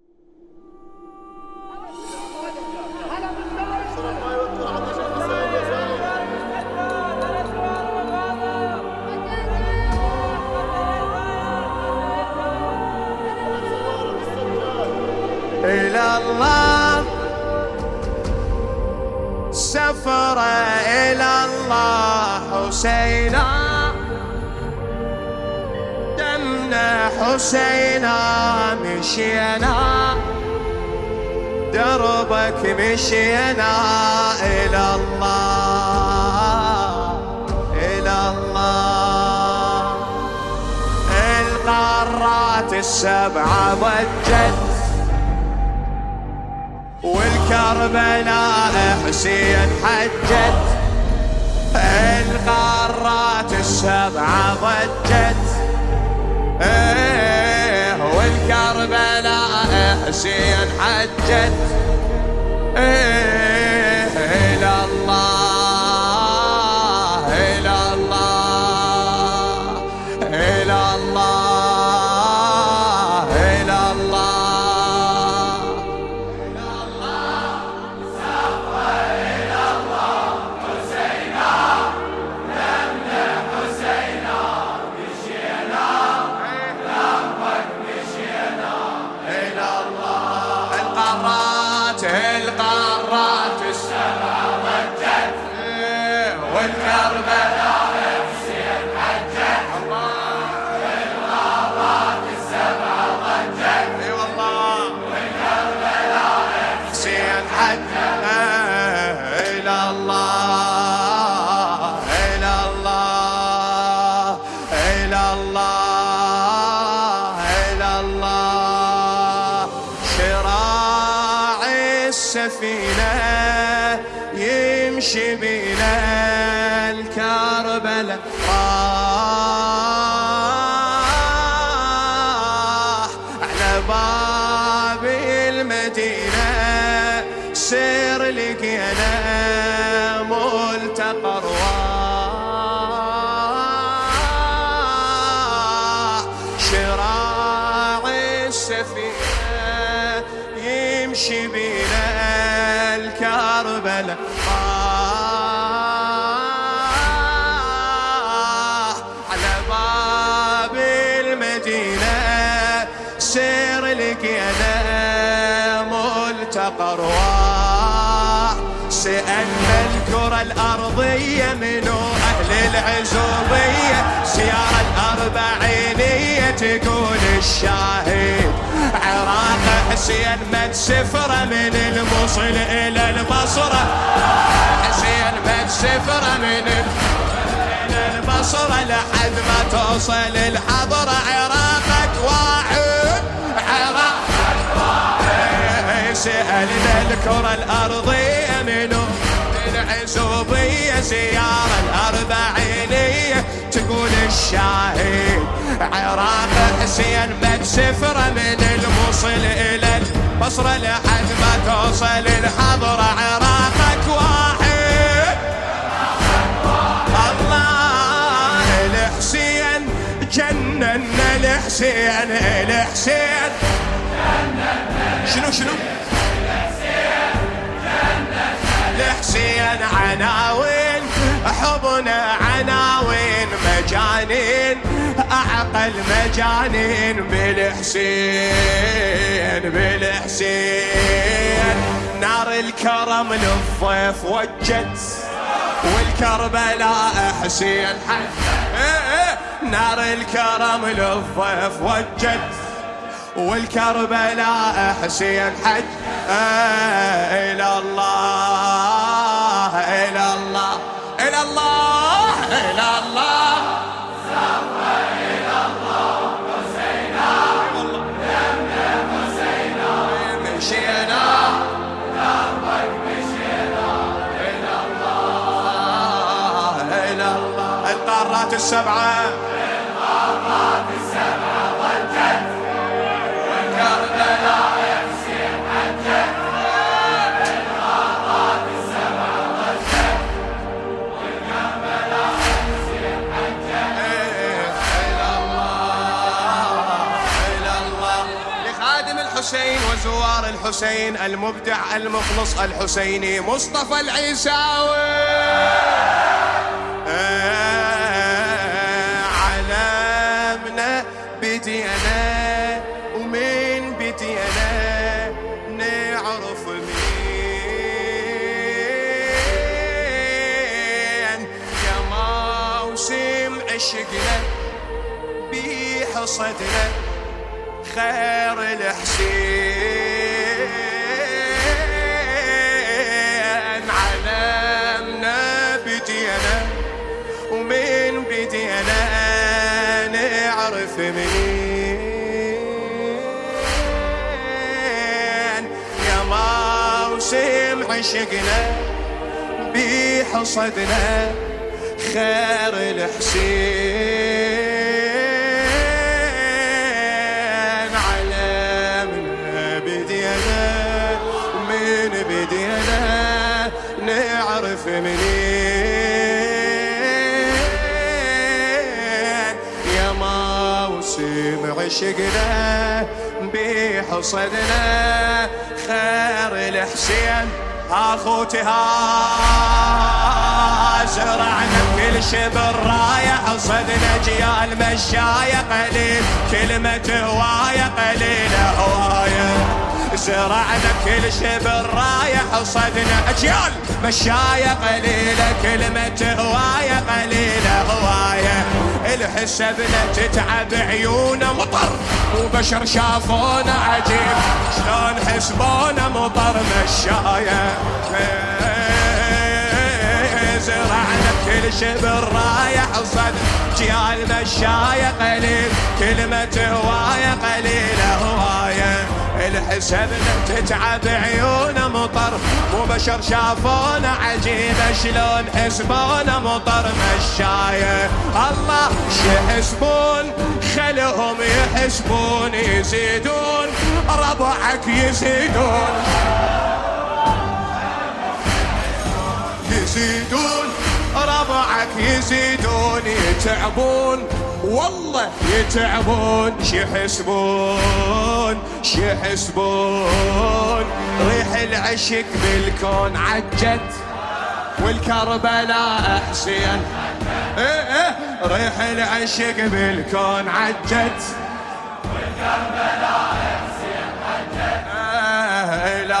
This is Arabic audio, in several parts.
إلى الله سفرة، إلى الله حسينا، دمنا حسينا، مشينا دربك مشينا. إلى الله إلى الله القارات السبعة ضجت، والكربلاء حسين حجت. القارات السبعة ضجت، والكربلاء حسين حجت. إلى الله إلى الله إلى الله إلى الله إلى الله سفرة، إلى الله حسينا، دمنا حسينا، مشينا دربك مشينا. إلى الله القارات السبعة ضجت، والكربلاء حسين حجت. القارات السبعة ضجت، اي والله، والكربلاء حسين حجت. إلى الله إلى الله إلى الله إلى الله شراع السفينة يمشي بينا الكربلاء راح على باب المدينة، سير لقينا ملتقى أرواح. شراع السفينة يمشي بينا الكربلاء راح على باب المدينة، سير لقينا ملتقى أرواح. سألنا الكرة الأرضية منو أهل العزوبية، سيارة الأربعينية تقول الشاهد عراق حسين مد سفرة من الموصل إلى البصرة. حسين مد سفرة من إلى البصرة لحد ما توصل الحضرة. عراقك واحد عراقك واحد. سألنا الكرة الأرضية منو العزوبية، سيارة الأربعينية تقول الشاهد عراق حسين مد سفرة من الموصل إلى البصرة لحد ما توصل الحضرة. عراقك واحد الله. الحسين جننا الحسين الحسين شنو الحسين عناوين حبنا عناوين مجانين أعقل مجانين بالحسين بالحسين. نار الكرم للضيف وجت، والكربلاء حسين حج. نار الكرم للضيف وجت، والكربلاء حسين حج. إلى الله إلى الله إلى الله إلى الله سفرة، إلى الله حسينا، دمنا حسينا، مشينا دربك مشينا. إلى الله إلى الله القارات السبعة ضجت، والكربلاء حسين حجت. القارات السبعة ضجت، والكربلاء حسين حجت. إلى الله إلى الله لخادم الحسين. الحسين وزوار الحسين، المبدع المخلص الحسيني مصطفى العيساوي. علمنا بدينا ومن بدينا نعرف مين، يا موسم عشقنا بحصدنا خير الحسين. علمنا بدينا ومن بدينا نعرف منين، يا موسم عشقنا بحصدنا خير الحسين. علمنا بدينا ومن بدينا نعرف منين، يا موسم عشقنا بحصدنا خير الحسين. اخوتي زرعنا بكل شبر راية، حصدنا جيال مشاية قليل، كلمة هواية قليلة هواية. زرعنا بكل شبر راية، حصدنا اجيال مشاية قليلة، كلمة هواية قليلة هواية. الحسبنا تتعب عيونا مطر، وبشر شافونا عجيب، شلون حسبونا مطر مشاية. زرعنا بكل شبر رايح وصد جيال مشاية قليل، كلمة هواية قليلة هواية. الحسبنا تتعب عيونا مطر، مو بشر شافونا عجيبة، شلون حسبونا مطر مشاية. الله شحسبون خلهم يحسبون، يزيدون ربعك يزيدون، يزيدون ربعك يزيدون، يتعبون والله يتعبون، شيحسبون شيحسبون. ريح العشق بالكون عجت والكربلاء حسين، ريح العشق بالكون عجت والكربلاء حسين عجت. إلى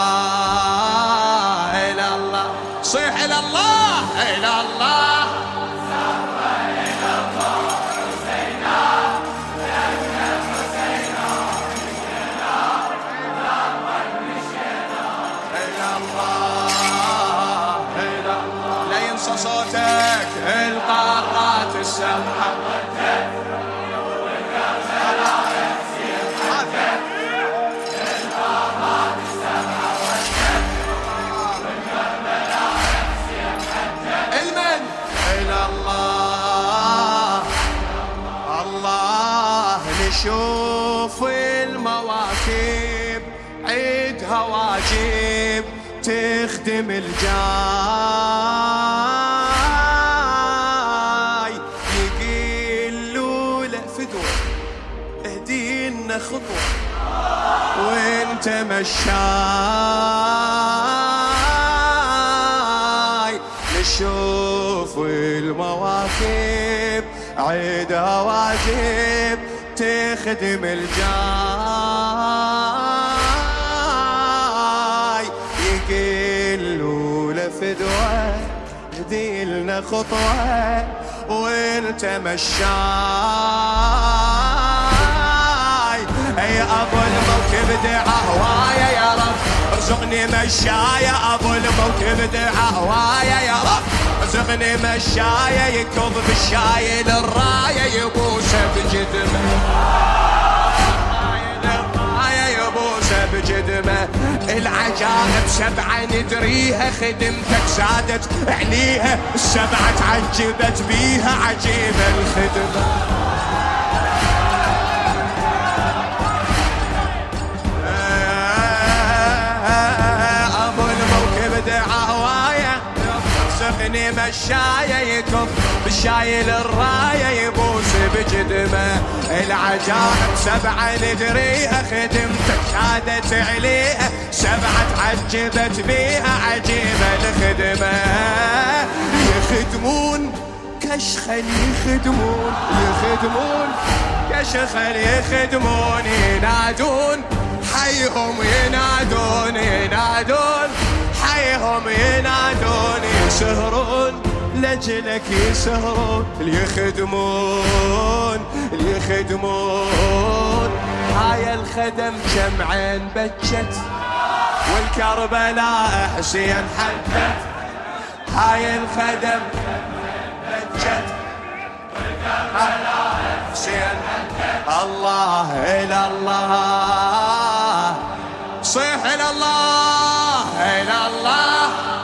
الله إلى الله، صيح إلى الله إلى الله، إلى الله حسينا لأجل حسينا مشينا لما مشينا. إلى الله إلى الله، لا ينسى صوتك القارات السبعة شوف المواكب عيدها واجب، تخدم الجاي، يقلوا له فدوة اهدينا خطوة وانت مشاي. نشوف المواكب عيدها واجب، تخدم الجاي، يقلوا لفدوة هديلنا خطوة وانت مشاي. اي ابو الموكب دعا هوايا يا رب، ارزقني مشايا ابو الموكب دعا هوايا يا رب، ارزقني مشايا يكب بالشاي للراية يبوسه بجدمه، يبوسه بجدمه. العجائب سبعة ندريها، خدمتك زادت عليها، السبعة تعجبت بيها عجيبة الخدمة. ابو الموكب دعا هوايا، ارزقني مشايا يكب بالشاي للراية يبوس بجدمه. العجائب 7 ندريها خدمتك شادت عليها 7 تعجبت بيها عجيبة الخدمة. يخدمون كشخل يخدمون كشخل يخدمون ينادون حيهم ينادون حيهم ينادون يسهرون لجلك يسهرون يخدمون. هاي الخدم جمعين بجت والكربلاء حسين حدت. هاي الخدم بجت والكربلاء حسين حدت. الله إلى الله صيح إلى الله إلى الله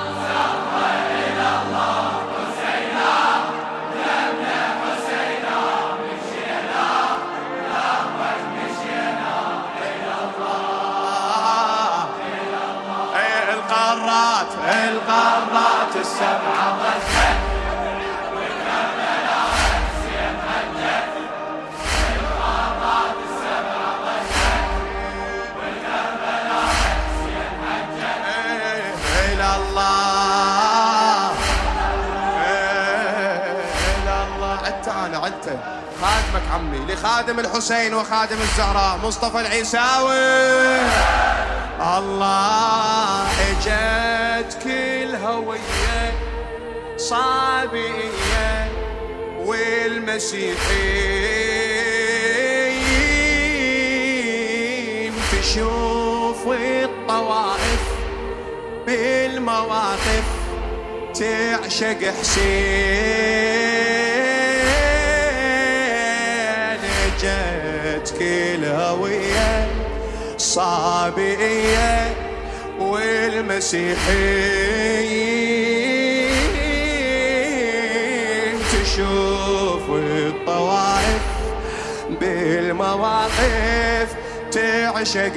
القارات 7 ضجت والكربلاء حسين حجت. القارات 7 ضجت والكربلاء حسين حجت. إلى الله إلى الله. عدت خادمك عمي لخادم الحسين وخادم الزهراء مصطفى العيساوي. الله اجت كل هوية صابئية والمسيحيين تشوف الطوائف بالمواقف تعشق حسين. اجت كل هوية صابئية والمسيحيين تشوف الطوائف بالمواقف تعشق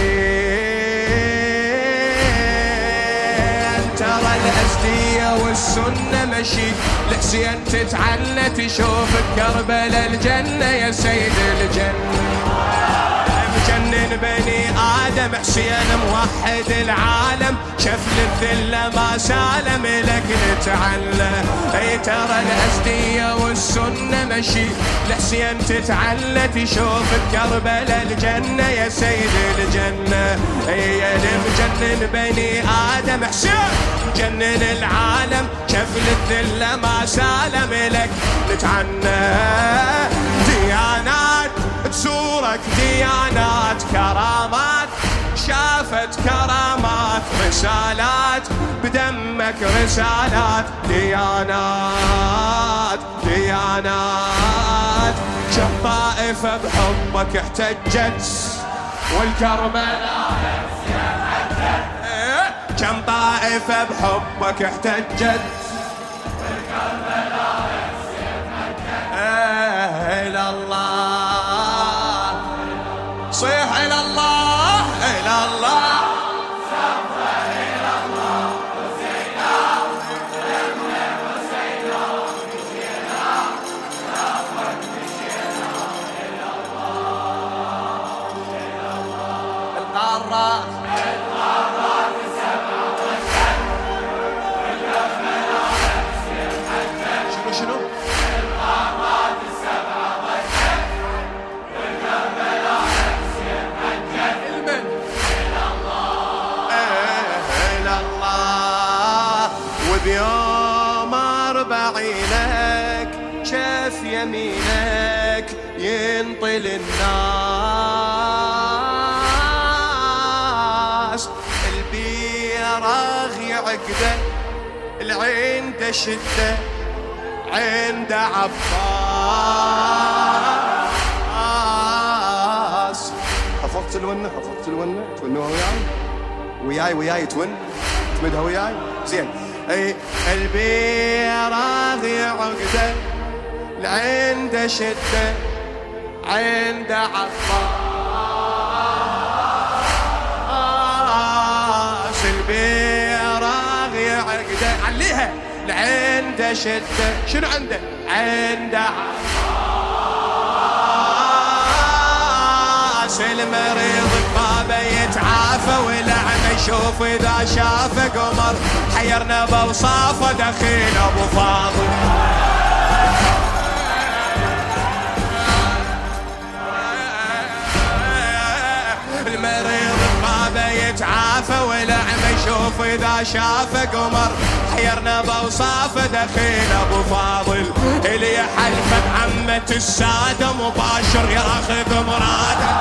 حسين. ترى الأزدية والسنة مشي لحسين تتعنى تشوف كربلاء الجنة يا سيد الجنة. مجنن بني آدم حسين موحد العالم شفل الذلة ما سالم لك نتعلى. اي ترى الأزدية والسنة مشي لحسين تتعلى تشوف بكربلاء الجنة يا سيد الجنة. اي مجنن بني آدم حسين مجنن العالم شفل الذلة ما سالم لك نتعنى. ديانات تزورك ديانات كرامات شافت كرامات رسالات بدمك رسالات ديانات كم طائفة بحبك احتجت والكربلاء كم طائفة بحبك احتجت والكربلاء إلى الله صيح إلى الله إلى الله إلى الله حسينا حسينا مشينا نافك مشينا إلى الله القارات 7 ضجت والكربلاء حسين حجت. شنو القارات 7 ضجت والكربلاء حسين حجت. إلى الله إلى الله. وبيوم 40 شاف يمينك ينطل الناس البيراغ يعقده العين شده عند عباس. حفظت الونة تونوها وياي تمدها وياي زين. اي البيراغ يعقده العين شده عند عباس. البيراغ يعقده عليها العين شده شنو عنده عند عباس. المريض بابه يتعافى والأعمى يشوف إذا شافه قمر. حيرنا بوصافه دخيل أبو فاضل. المريض بابه يتعافى والأعمى يشوف إذا شافه قمر. حيرنا بوصافه دخيل أبو فاضل. اللي يحلف بعمة السادة مباشر ياخذ مراده.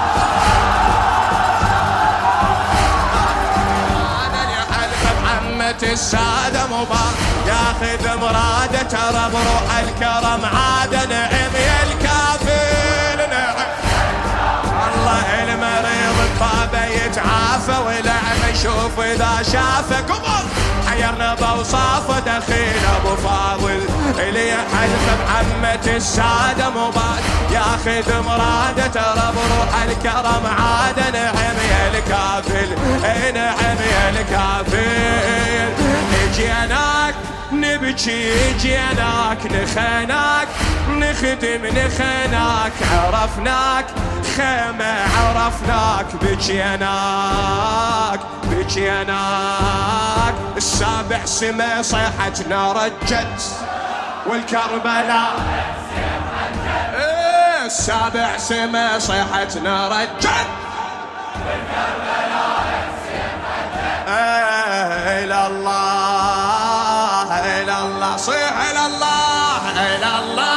السادة مبارك ياخذ مراده. ترى بروح الكرم عاد نعم يا الكافل نعم. الله المريض بابه يتعافى والأعمى يشوف إذا شافه قمر. حيرنا بوصافه دخيل أبو فاضل. اللي يحلف بعمة السادة مبارك ياخذ مراده. ترى بروح الكرم عاد نعم يا الكافل نعم يا الكافل. جيناك نبكي جيناك نخناك نخدم نخناك عرفناك خيمة عرفناك بجيناك بجيناك. السابع سما صيحتنا رجت والكربلاء. السابع سما صيحتنا رجت إلى الله إلى الله صيح إلى الله إلى الله